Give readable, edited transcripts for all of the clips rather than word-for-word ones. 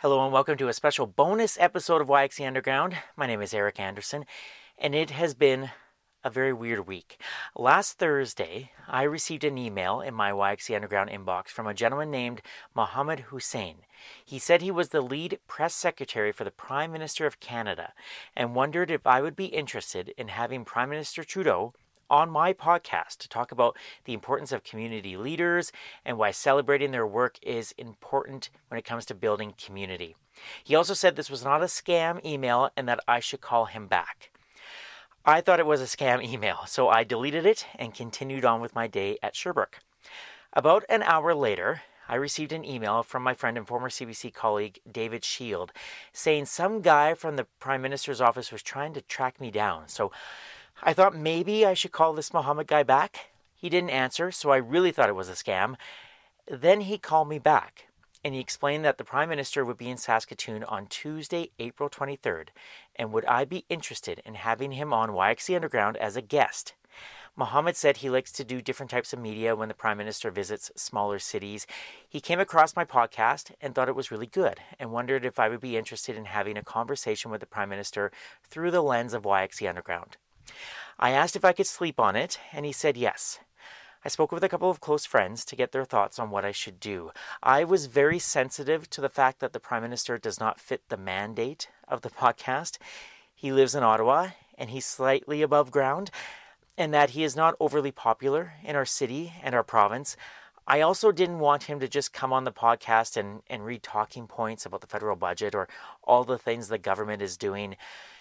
Hello and welcome to a special bonus episode of YXE Underground. My name is Eric Anderson, and it has been a very weird week. Last Thursday, I received an email in my YXE Underground inbox from a gentleman named Mohammed Hussein. He said he was the lead press secretary for the Prime Minister of Canada and wondered if I would be interested in having Prime Minister Trudeau on my podcast to talk about the importance of community leaders and why celebrating their work is important when it comes to building community. He also said this was not a scam email and that I should call him back. I thought it was a scam email, so I deleted it and continued on with my day at Sherbrooke. About an hour later, I received an email from my friend and former CBC colleague David Shield saying some guy from the Prime Minister's office was trying to track me down. So I thought maybe I should call this Mohammed guy back. He didn't answer, so I really thought it was a scam. Then he called me back, and he explained that the Prime Minister would be in Saskatoon on Tuesday, April 23rd, and would I be interested in having him on YXE Underground as a guest. Mohammed said he likes to do different types of media when the Prime Minister visits smaller cities. He came across my podcast and thought it was really good and wondered if I would be interested in having a conversation with the Prime Minister through the lens of YXE Underground. I asked if I could sleep on it, and he said yes. I spoke with a couple of close friends to get their thoughts on what I should do. I was very sensitive to the fact that the Prime Minister does not fit the mandate of the podcast. He lives in Ottawa, and he's slightly above ground, and that he is not overly popular in our city and our province. I also didn't want him to just come on the podcast and read talking points about the federal budget or all the things the government is doing.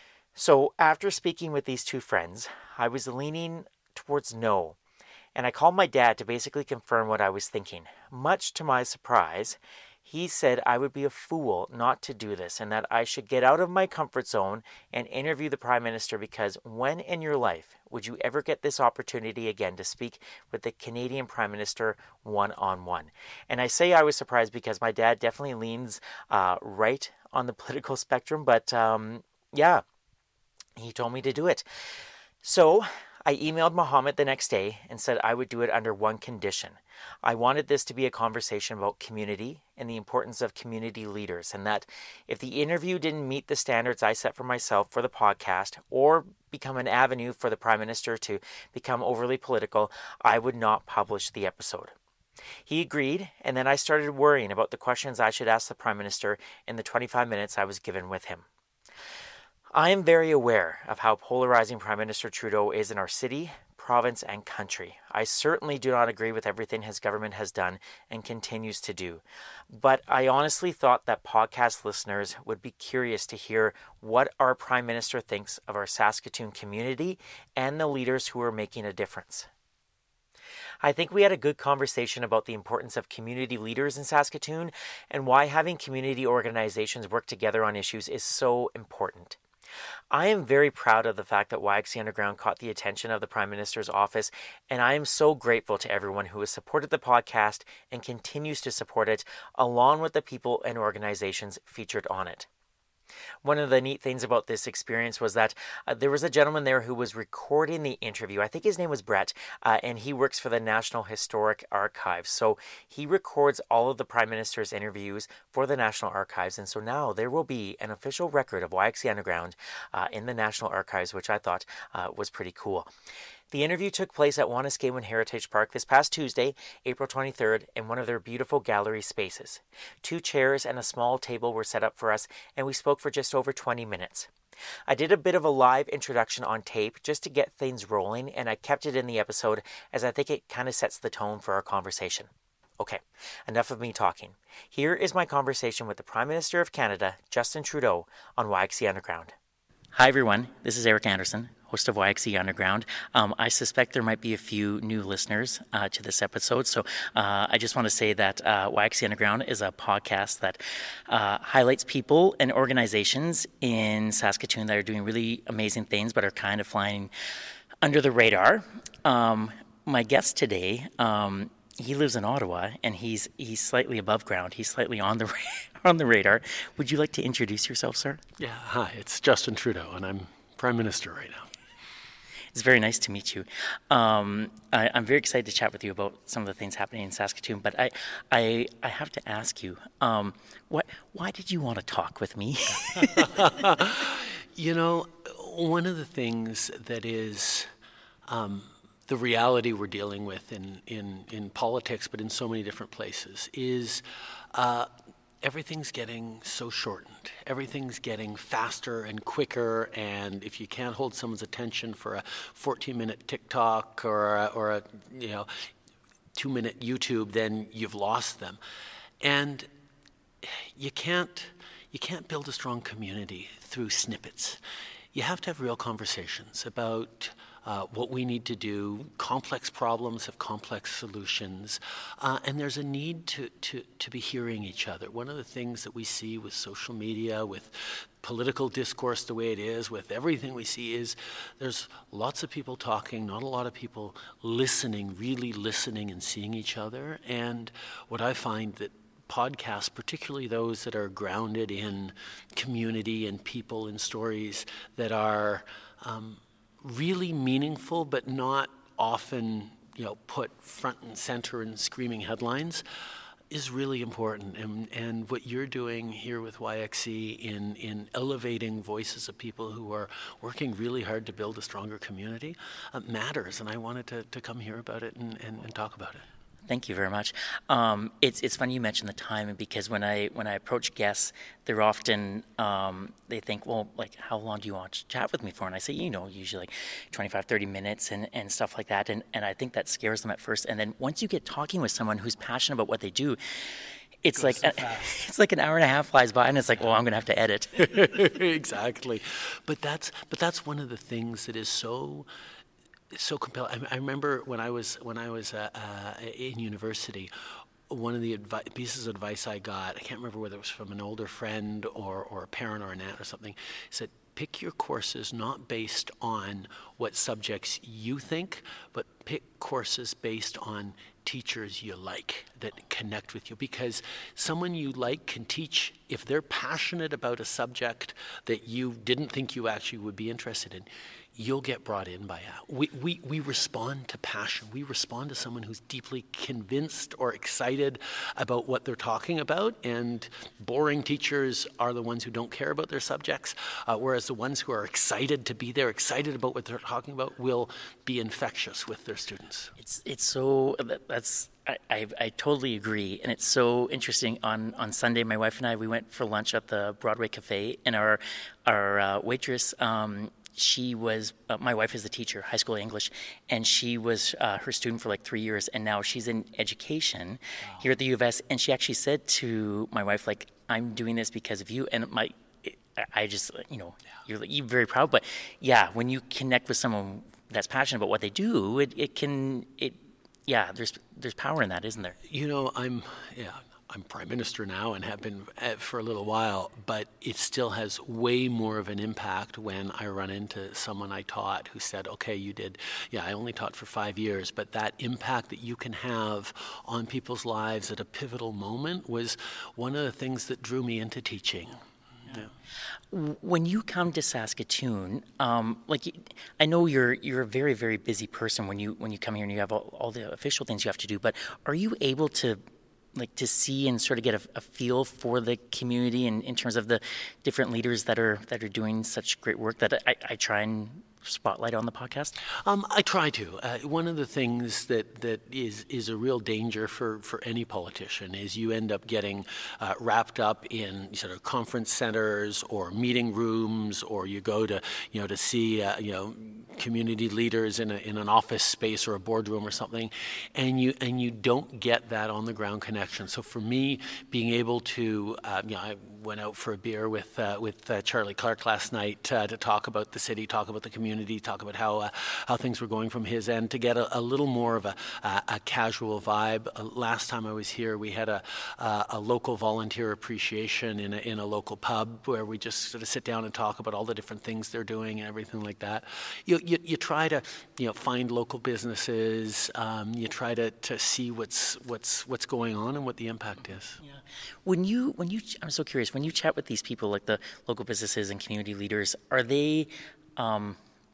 So after speaking with these two friends, I was leaning towards no, and I called my dad to basically confirm what I was thinking. Much to my surprise, he said I would be a fool not to do this and that I should get out of my comfort zone and interview the Prime Minister because when in your life would you ever get this opportunity again to speak with the Canadian Prime Minister one-on-one? And I say I was surprised because my dad definitely leans right on the political spectrum, but yeah. He told me to do it. So I emailed Mohammed the next day and said I would do it under one condition. I wanted this to be a conversation about community and the importance of community leaders, and that if the interview didn't meet the standards I set for myself for the podcast or become an avenue for the Prime Minister to become overly political, I would not publish the episode. He agreed, and then I started worrying about the questions I should ask the Prime Minister in the 25 minutes I was given with him. I am very aware of how polarizing Prime Minister Trudeau is in our city, province, and country. I certainly do not agree with everything his government has done and continues to do. But I honestly thought that podcast listeners would be curious to hear what our Prime Minister thinks of our Saskatoon community and the leaders who are making a difference. I think we had a good conversation about the importance of community leaders in Saskatoon and why having community organizations work together on issues is so important. I am very proud of the fact that YXE Underground caught the attention of the Prime Minister's office, and I am so grateful to everyone who has supported the podcast and continues to support it, along with the people and organizations featured on it. One of the neat things about this experience was that there was a gentleman there who was recording the interview. I think his name was Brett, and he works for the National Historic Archives. So he records all of the Prime Minister's interviews for the National Archives. And so now there will be an official record of YXE Underground in the National Archives, which I thought was pretty cool. The interview took place at Wanuskewin Heritage Park this past Tuesday, April 23rd, in one of their beautiful gallery spaces. 2 chairs and a small table were set up for us, and we spoke for just over 20 minutes. I did a bit of a live introduction on tape just to get things rolling, and I kept it in the episode as I think it kind of sets the tone for our conversation. Okay, enough of me talking. Here is my conversation with the Prime Minister of Canada, Justin Trudeau, on YXE Underground. Hi everyone, this is Eric Anderson, host of YXE Underground. I suspect there might be a few new listeners to this episode, so I just want to say that YXE Underground is a podcast that highlights people and organizations in Saskatoon that are doing really amazing things but are kind of flying under the radar. My guest today, he lives in Ottawa, and he's slightly above ground. He's slightly on the radar. Would you like to introduce yourself, sir? Yeah, hi, it's Justin Trudeau, and I'm Prime Minister right now. It's very nice to meet you. I'm very excited to chat with you about some of the things happening in Saskatoon, but I have to ask you, why did you want to talk with me? You know, one of the things that is the reality we're dealing with in politics, but in so many different places, is everything's getting so shortened. Everything's getting faster and quicker, and if you can't hold someone's attention for a 14-minute TikTok or a 2-minute YouTube, then you've lost them. And you can't build a strong community through snippets. You have to have real conversations about what we need to do. Complex problems have complex solutions, and there's a need to be hearing each other. One of the things that we see with social media, with political discourse the way it is, with everything we see, is there's lots of people talking, not a lot of people listening, really listening and seeing each other. And what I find that podcasts, particularly those that are grounded in community and people and stories that are really meaningful, but not often, put front and center in screaming headlines, is really important. And what you're doing here with YXE in elevating voices of people who are working really hard to build a stronger community matters. And I wanted to come here about it and talk about it. Thank you very much. It's funny you mentioned the time, because when I approach guests, they're often they think, well, like, how long do you want to chat with me for? And I say, usually like 25, 30 minutes and stuff like that. And I think that scares them at first. And then once you get talking with someone who's passionate about what they do, it's like an hour and a half flies by, and it's like, well, I'm going to have to edit. Exactly, but that's one of the things that is so compelling. I remember when I was in university, one of the pieces of advice I got, I can't remember whether it was from an older friend or a parent or an aunt or something, said, pick your courses not based on what subjects you think, but pick courses based on teachers you like that connect with you, because someone you like can teach. If they're passionate about a subject that you didn't think you actually would be interested in, you'll get brought in by that. We respond to passion. We respond to someone who's deeply convinced or excited about what they're talking about, and boring teachers are the ones who don't care about their subjects, whereas the ones who are excited to be there, excited about what they're talking about, will be infectious with their students. It's so, I totally agree, and it's so interesting. On Sunday, my wife and I, we went for lunch at the Broadway Cafe, and our waitress, she was, my wife is a teacher, high school English, and she was her student for like 3 years, and now she's in education here at the U of S, and she actually said to my wife, like, I'm doing this because of you, and I just, you're very proud, but yeah, when you connect with someone that's passionate about what they do, there's power in that, isn't there? I'm Prime Minister now and have been for a little while, but it still has way more of an impact when I run into someone I taught who said, okay, I only taught for 5 years, but that impact that you can have on people's lives at a pivotal moment was one of the things that drew me into teaching. Yeah. When you come to Saskatoon, I know you're a very, very busy person when you come here and you have all the official things you have to do, but are you able to see and sort of get a feel for the community in terms of the different leaders that are doing such great work that I try and spotlight on the podcast? I try to. One of the things that is a real danger for any politician is you end up getting wrapped up in sort of conference centers or meeting rooms, or you go to see community leaders in an office space or a boardroom or something, and you don't get that on the ground connection. So for me, being able to, I went out for a beer with Charlie Clark last night to talk about the city, talk about the community, talk about how things were going from his end, to get a little more of a casual vibe. Last time I was here, we had a local volunteer appreciation in a local pub where we just sort of sit down and talk about all the different things they're doing and everything like that. You try to find local businesses. You try to see what's going on and what the impact is. Yeah. When you I'm so curious, when you chat with these people, like the local businesses and community leaders, are they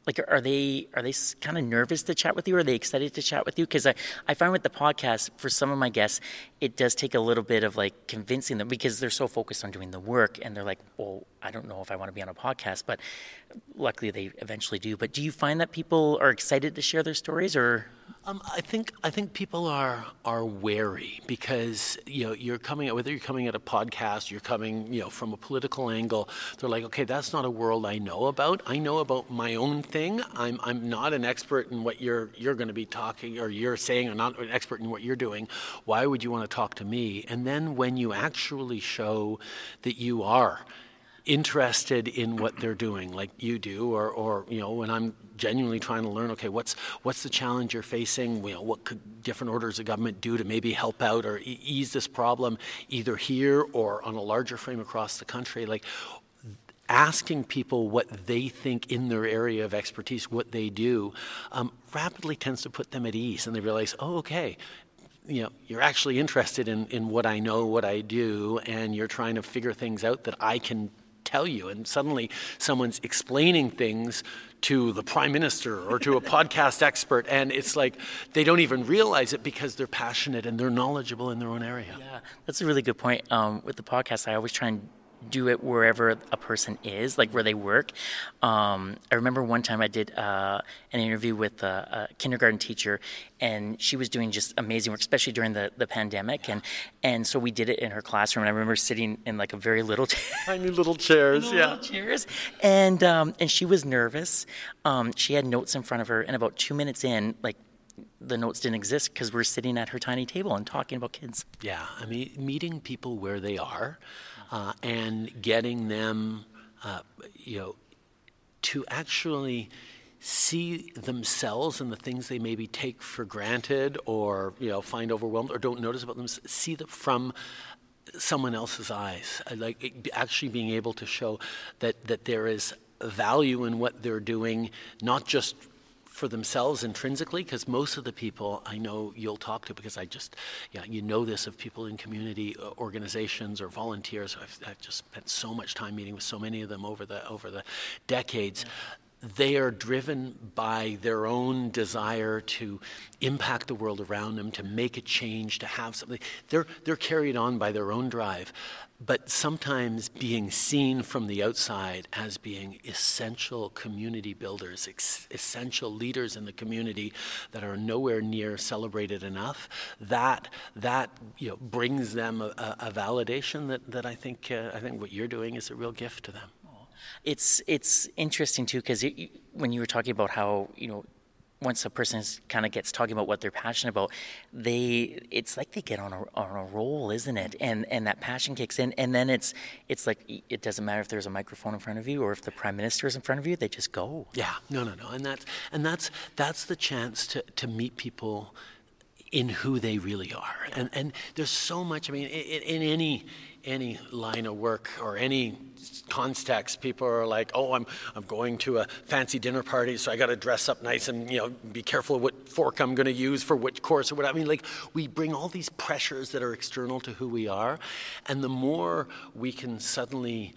Like, are they kind of nervous to chat with you? Or are they excited to chat with you? Because I find with the podcast, for some of my guests, it does take a little bit of like convincing them because they're so focused on doing the work and they're like, well, I don't know if I want to be on a podcast, but luckily they eventually do. But do you find that people are excited to share their stories, or? I think people are wary because you're coming at, whether you're coming at a podcast, you're coming from a political angle. They're like, okay, that's not a world I know about. I know about my own thing. I'm not an expert in what you're going to be talking or you're saying. I'm not an expert in what you're doing. Why would you want to talk to me? And then when you actually show that you are interested in what they're doing, like you do, or when I'm genuinely trying to learn, okay, what's the challenge you're facing? What could different orders of government do to maybe help out or ease this problem, either here or on a larger frame across the country? Like asking people what they think in their area of expertise, what they do, rapidly tends to put them at ease, and they realize, oh, okay. You're actually interested in what I know, what I do, and you're trying to figure things out that I can tell you. And suddenly someone's explaining things to the Prime Minister or to a podcast expert, and it's like they don't even realize it because they're passionate and they're knowledgeable in their own area. Yeah, that's a really good point. With the podcast, I always try and do it wherever a person is, like where they work. I remember one time I did an interview with a kindergarten teacher, and she was doing just amazing work, especially during the pandemic. And so we did it in her classroom, and I remember sitting in like a very little tiny little chairs, little chairs, and she was nervous. She had notes in front of her, and about 2 minutes in, like, the notes didn't exist because we're sitting at her tiny table and talking about kids. Yeah, I mean, meeting people where they are and getting them, to actually see themselves and the things they maybe take for granted or, find overwhelmed or don't notice about them, see them from someone else's eyes. Like actually being able to show that there is value in what they're doing, not just for themselves intrinsically, because most of the people I know you'll talk to, because you know this of people in community organizations or volunteers. I've just spent so much time meeting with so many of them over the decades. They are driven by their own desire to impact the world around them, to make a change, to have something. They're carried on by their own drive, but sometimes being seen from the outside as being essential community builders, essential leaders in the community that are nowhere near celebrated enough. That brings them a validation that I think what you're doing is a real gift to them. It's interesting too, because when you were talking about how once a person kind of gets talking about what they're passionate about, it's like they get on a roll, isn't it? And that passion kicks in, and then it's like it doesn't matter if there's a microphone in front of you or if the Prime Minister is in front of you, they just go. Yeah, no, and that's the chance to meet people in who they really are, and there's so much. I mean, in any line of work or any context, people are like, oh, I'm going to a fancy dinner party, so I got to dress up nice and be careful of what fork I'm going to use for which course or what. I mean, like, we bring all these pressures that are external to who we are, and the more we can suddenly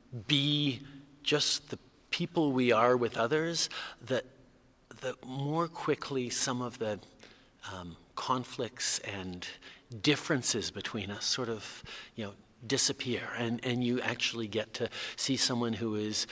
be just the people we are with others, the more quickly some of the conflicts and differences between us sort of disappear, and you actually get to see someone who is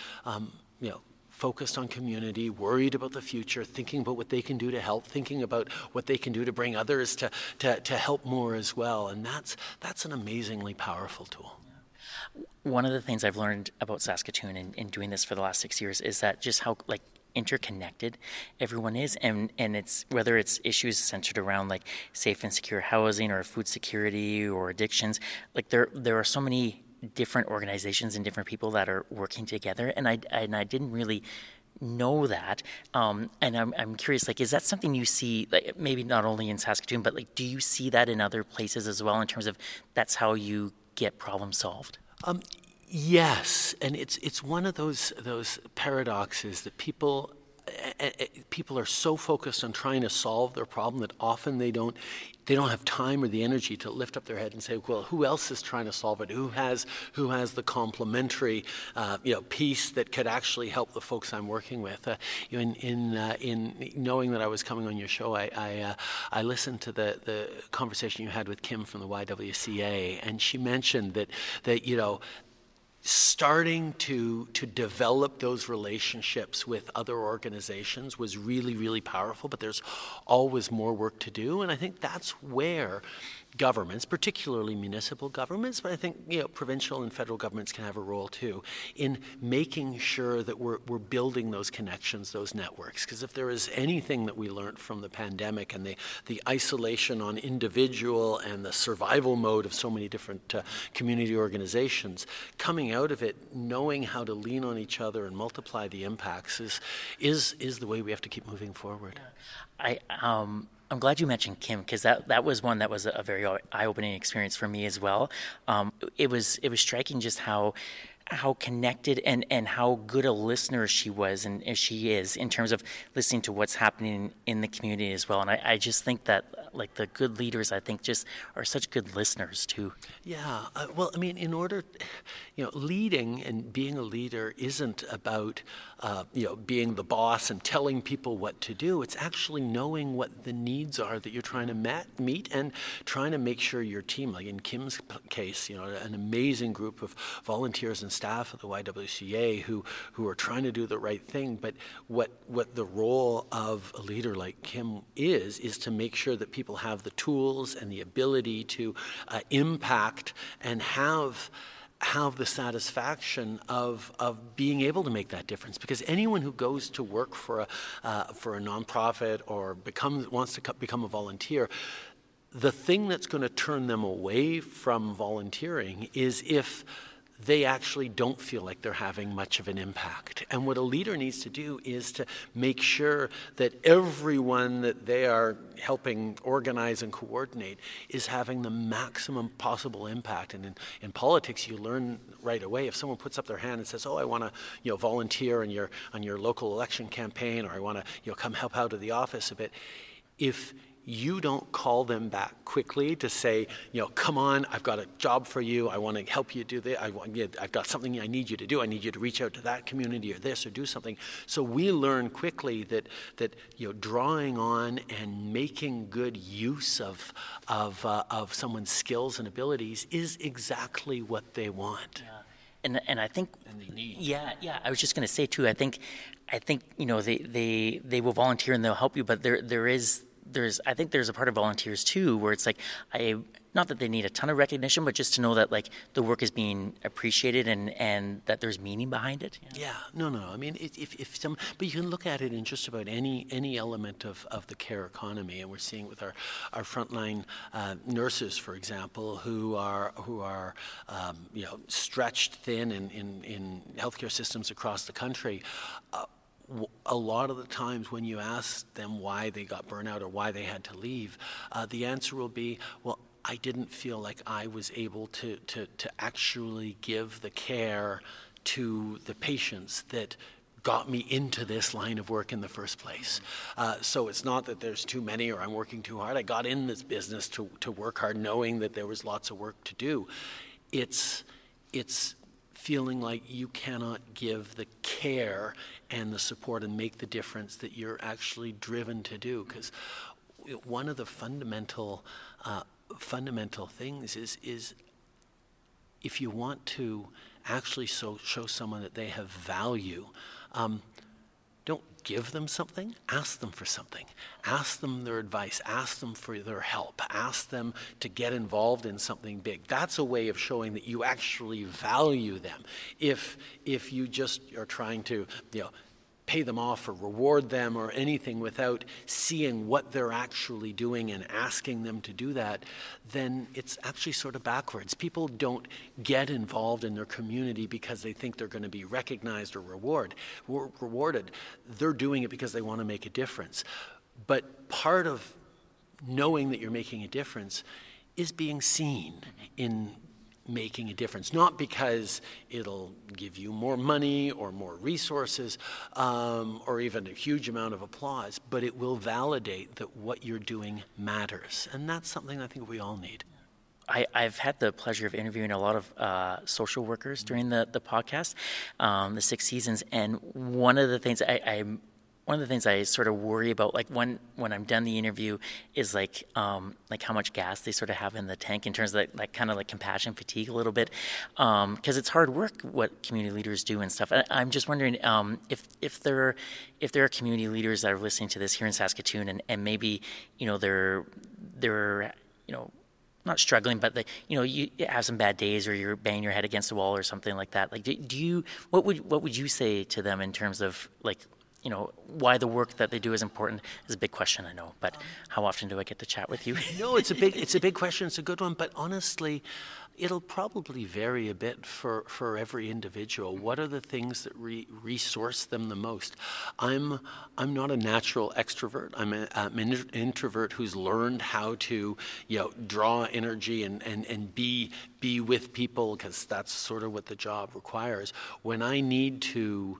focused on community, worried about the future, thinking about what they can do to help, thinking about what they can do to bring others to help more as well, and that's an amazingly powerful tool. One of the things I've learned about Saskatoon in doing this for the last 6 years is that just how interconnected everyone is, and it's whether it's issues centered around like safe and secure housing or food security or addictions, like there are so many different organizations and different people that are working together, and I didn't really know that, and I'm curious, like, is that something you see, like, maybe not only in Saskatoon, but like, do you see that in other places as well, in terms of that's how you get problems solved? Yes, and it's one of those paradoxes that people, people are so focused on trying to solve their problem that often they don't have time or the energy to lift up their head and say, well, who else is trying to solve it? Who has the complementary piece that could actually help the folks I'm working with? In knowing that I was coming on your show, I listened to the conversation you had with Kim from the YWCA, and she mentioned that starting to develop those relationships with other organizations was really, really powerful, but there's always more work to do. And I think that's where governments, particularly municipal governments, but I think provincial and federal governments can have a role too in making sure that we're building those connections, those networks. Because if there is anything that we learned from the pandemic and the isolation on individual and the survival mode of so many different community organizations, coming out of it, knowing how to lean on each other and multiply the impacts is the way we have to keep moving forward. I'm glad you mentioned Kim, because that was one that was a very eye-opening experience for me as well. It was striking just how connected and how good a listener she was and as she is in terms of listening to what's happening in the community as well. And I just think that like the good leaders, I think just are such good listeners too. Yeah. Well, I mean, in order, leading and being a leader isn't about, being the boss and telling people what to do. It's actually knowing what the needs are that you're trying to meet and trying to make sure your team, like in Kim's case, an amazing group of volunteers and staff at the YWCA who are trying to do the right thing. But what the role of a leader like Kim is to make sure that people have the tools and the ability to impact and have the satisfaction of being able to make that difference. Because anyone who goes to work for a nonprofit or wants to become a volunteer, the thing that's going to turn them away from volunteering is if they actually don't feel like they're having much of an impact. And what a leader needs to do is to make sure that everyone that they are helping organize and coordinate is having the maximum possible impact. And in politics, you learn right away. If someone puts up their hand and says, "Oh, I want to, volunteer on your local election campaign, or I want to, come help out at the office a bit," if you don't call them back quickly to say, "Come on, I've got a job for you. I want to help you do this. I've got something I need you to do. I need you to reach out to that community or this or do something." So we learn quickly that drawing on and making good use of someone's skills and abilities is exactly what they want. Yeah. And I think, and they need. Yeah. I was just going to say too. I think they will volunteer and they'll help you, but I think there's a part of volunteers too where it's like not that they need a ton of recognition, but just to know that like the work is being appreciated and that there's meaning behind it. Yeah. No. I mean, but you can look at it in just about any element of the care economy, and we're seeing with our frontline nurses, for example, who are stretched thin in healthcare systems across the country. A lot of the times when you ask them why they got burnout or why they had to leave, the answer will be, well, I didn't feel like I was able to actually give the care to the patients that got me into this line of work in the first place. So it's not that there's too many or I'm working too hard. I got in this business to work hard knowing that there was lots of work to do. It's feeling like you cannot give the care and the support and make the difference that you're actually driven to do. Because one of the fundamental things is if you want to actually show someone that they have value, don't give them something, ask them for something. Ask them their advice, ask them for their help, ask them to get involved in something big. That's a way of showing that you actually value them. If you just are trying to, pay them off or reward them or anything without seeing what they're actually doing and asking them to do that, then it's actually sort of backwards. People don't get involved in their community because they think they're going to be recognized or rewarded. They're doing it because they want to make a difference. But part of knowing that you're making a difference is being seen in making a difference, not because it'll give you more money or more resources or even a huge amount of applause, but it will validate that what you're doing matters. And that's something I think we all need. I've had the pleasure of interviewing a lot of social workers during the podcast, the 6 seasons, and one of the things I sort of worry about, like when I'm done the interview, is like how much gas they sort of have in the tank in terms of like kind of like compassion fatigue a little bit, because it's hard work what community leaders do and stuff. I'm just wondering if there are community leaders that are listening to this here in Saskatoon and maybe they're not struggling, but you have some bad days, or you're banging your head against the wall or something like that. Like, what would you say to them in terms of like, why the work that they do is important? Is a big question, I know, but how often do I get to chat with you? No, it's a big question. It's a good one, but honestly, it'll probably vary a bit for every individual. What are the things that resource them the most? I'm not a natural extrovert. I'm an introvert who's learned how to draw energy and be with people, because that's sort of what the job requires. When I need to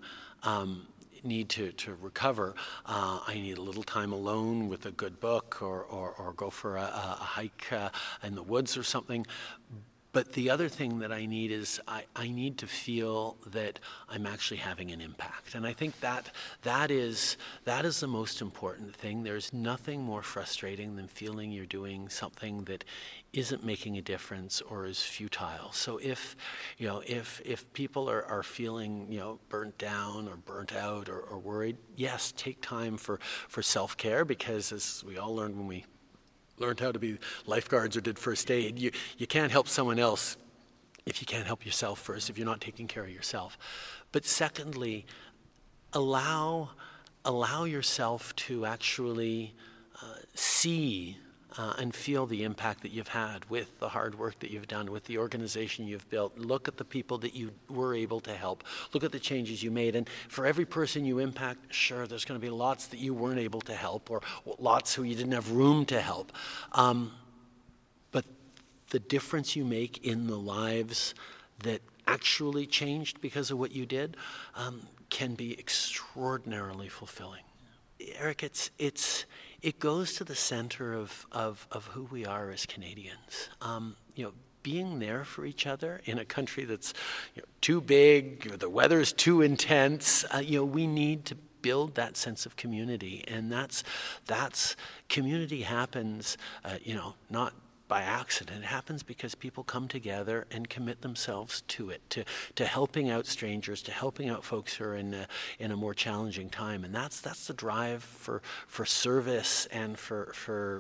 recover, I need a little time alone with a good book or go for a hike in the woods or something. But the other thing that I need is I need to feel that I'm actually having an impact. And I think that is the most important thing. There's nothing more frustrating than feeling you're doing something that isn't making a difference or is futile. So if people are feeling burnt down or burnt out or worried, yes, take time for self-care, because as we all learned when we learned how to be lifeguards or did first aid, you can't help someone else if you can't help yourself first, if you're not taking care of yourself. But secondly, allow yourself to actually see and feel the impact that you've had with the hard work that you've done, with the organization you've built. Look at the people that you were able to help. Look at the changes you made. And for every person you impact, sure, there's going to be lots that you weren't able to help, or lots who you didn't have room to help. But the difference you make in the lives that actually changed because of what you did can be extraordinarily fulfilling. Eric, it goes to the center of who we are as Canadians. Being there for each other in a country that's too big, the weather's too intense. We need to build that sense of community, and that's community happens. Not by accident. It happens because people come together and commit themselves to it, to helping out strangers, to helping out folks who are in a more challenging time. And that's the drive for service and for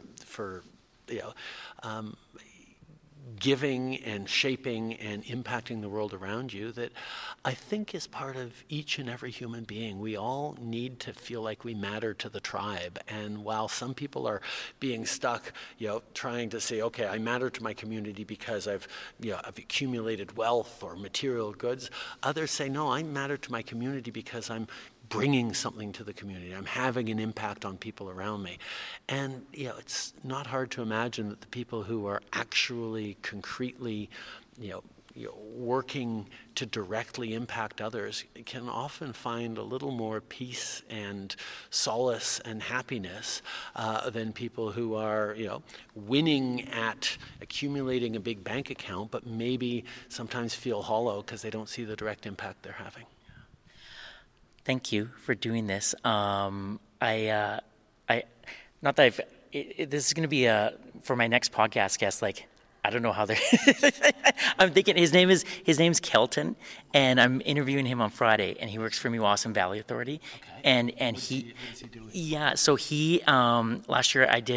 giving and shaping and impacting the world around you that I think is part of each and every human being. We all need to feel like we matter to the tribe. And while some people are being stuck, trying to say, okay, I matter to my community because I've accumulated wealth or material goods, others say, no, I matter to my community because I'm bringing something to the community. I'm having an impact on people around me. And it's not hard to imagine that the people who are actually concretely working to directly impact others can often find a little more peace and solace and happiness than people who are winning at accumulating a big bank account, but maybe sometimes feel hollow because they don't see the direct impact they're having. Thank you for doing this. Not that this is going to be for my next podcast guest. Like, I don't know how they're. I'm thinking his name's Kelton, and I'm interviewing him on Friday, and he works for Meewasin Valley Authority. Okay. And what is he doing? Yeah, so he last year I did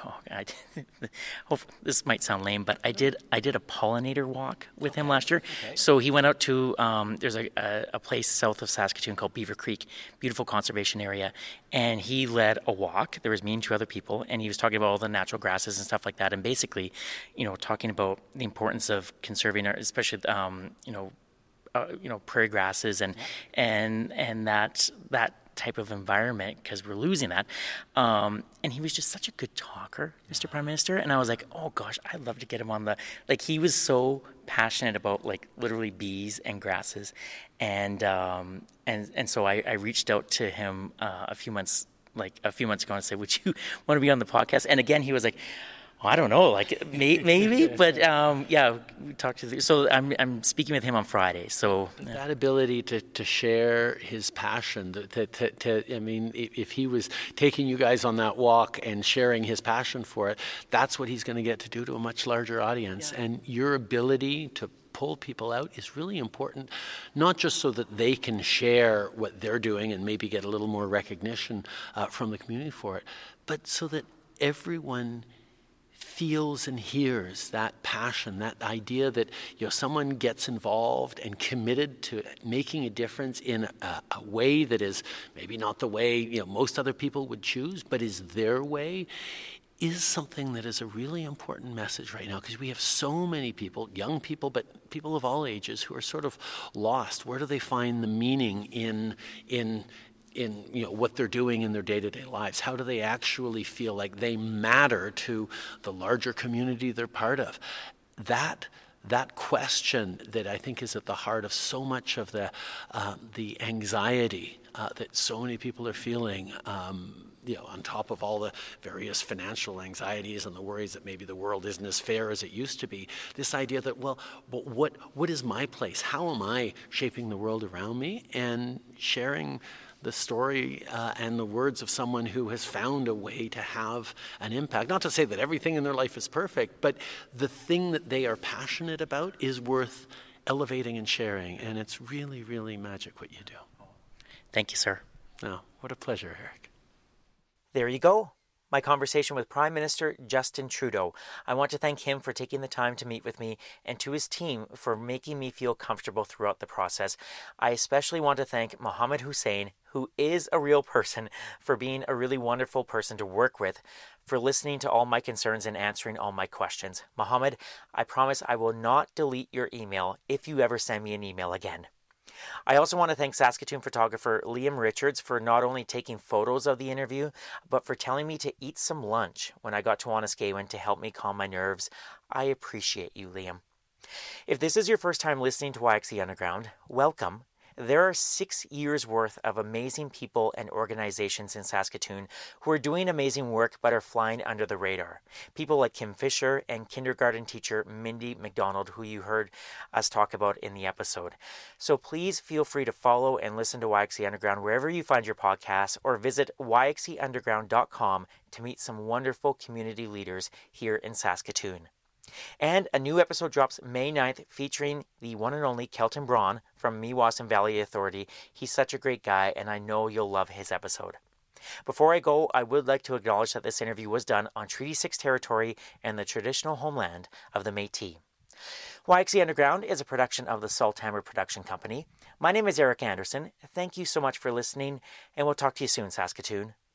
this might sound lame, but I did a pollinator walk with him last year. Okay. So he went out to there's a place south of Saskatoon called Beaver Creek, beautiful conservation area, and he led a walk. There was me and 2 other people, and he was talking about all the natural grasses and stuff like that, and basically, talking about the importance of conserving, especially prairie grasses and that type of environment because we're losing that. And he was just such a good talker, Mr. Prime Minister. And I was like, oh gosh, I'd love to get him on the, like, he was so passionate about like literally bees and grasses. And so I reached out to him a few months ago and said, would you want to be on the podcast? And again, he was like, I don't know, like maybe, but yeah, we talked to. So I'm speaking with him on Friday. So that ability to share his passion, I mean, if he was taking you guys on that walk and sharing his passion for it, that's what he's going to get to do to a much larger audience. Yeah. And your ability to pull people out is really important, not just so that they can share what they're doing and maybe get a little more recognition from the community for it, but so that everyone feels and hears that passion, that idea that someone gets involved and committed to making a difference in a way that is maybe not the way most other people would choose, but is their way, is something that is a really important message right now, because we have so many people, young people, but people of all ages, who are sort of lost. Where do they find the meaning in what they're doing in their day-to-day lives? How do they actually feel like they matter to the larger community they're part of? That question that I think is at the heart of so much of the anxiety that so many people are feeling, on top of all the various financial anxieties and the worries that maybe the world isn't as fair as it used to be, this idea that, but what is my place? How am I shaping the world around me? And sharing the story and the words of someone who has found a way to have an impact. Not to say that everything in their life is perfect, but the thing that they are passionate about is worth elevating and sharing. And it's really, really magic what you do. Thank you, sir. Oh, what a pleasure, Eric. There you go. My conversation with Prime Minister Justin Trudeau. I want to thank him for taking the time to meet with me, and to his team for making me feel comfortable throughout the process. I especially want to thank Mohammed Hussein, who is a real person, for being a really wonderful person to work with, for listening to all my concerns and answering all my questions. Mohammed, I promise I will not delete your email if you ever send me an email again. I also want to thank Saskatoon photographer Liam Richards for not only taking photos of the interview, but for telling me to eat some lunch when I got to Wanaskawan to help me calm my nerves. I appreciate you, Liam. If this is your first time listening to YXE Underground, welcome. There are 6 years worth of amazing people and organizations in Saskatoon who are doing amazing work but are flying under the radar. People like Kim Fisher and kindergarten teacher Mindy McDonald, who you heard us talk about in the episode. So please feel free to follow and listen to YXE Underground wherever you find your podcasts, or visit yxeunderground.com to meet some wonderful community leaders here in Saskatoon. And a new episode drops May 9th featuring the one and only Kelton Braun from Meewasin Valley Authority. He's such a great guy, and I know you'll love his episode. Before I go, I would like to acknowledge that this interview was done on Treaty 6 territory and the traditional homeland of the Métis. YXE Underground is a production of the Salthammer Production Company. My name is Eric Anderson. Thank you so much for listening, and we'll talk to you soon, Saskatoon.